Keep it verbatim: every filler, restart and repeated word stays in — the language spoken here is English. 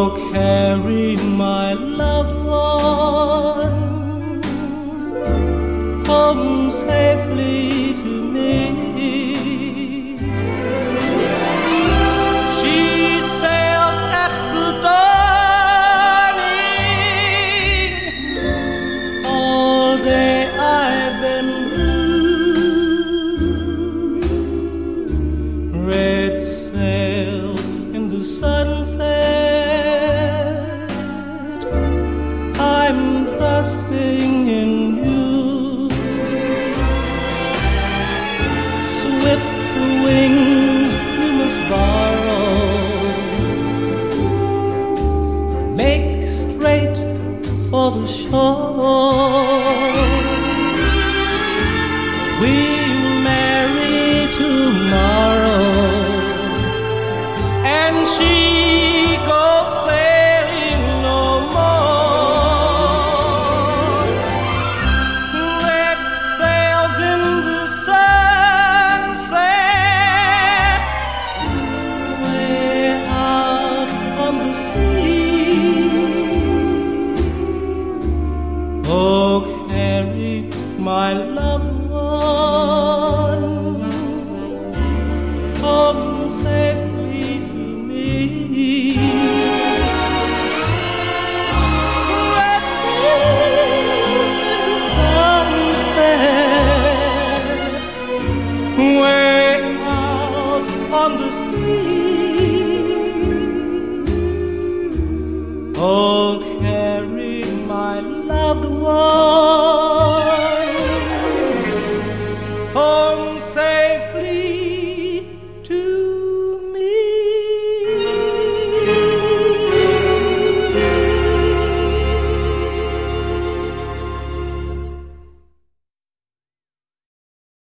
carry my loved one home safely to me. She sailed at the dawning. All day I've been blue. Red sails in the sunset. I'm trusting in you. Swift wings you must borrow. Make straight for the shore. We'll marry tomorrow, and she goes sailing no more. Red sails in the sunset, way out on the sea. Oh, carry my loved one home safely to me. Red sails in the sunset, way out on the sea. Oh, carry my loved one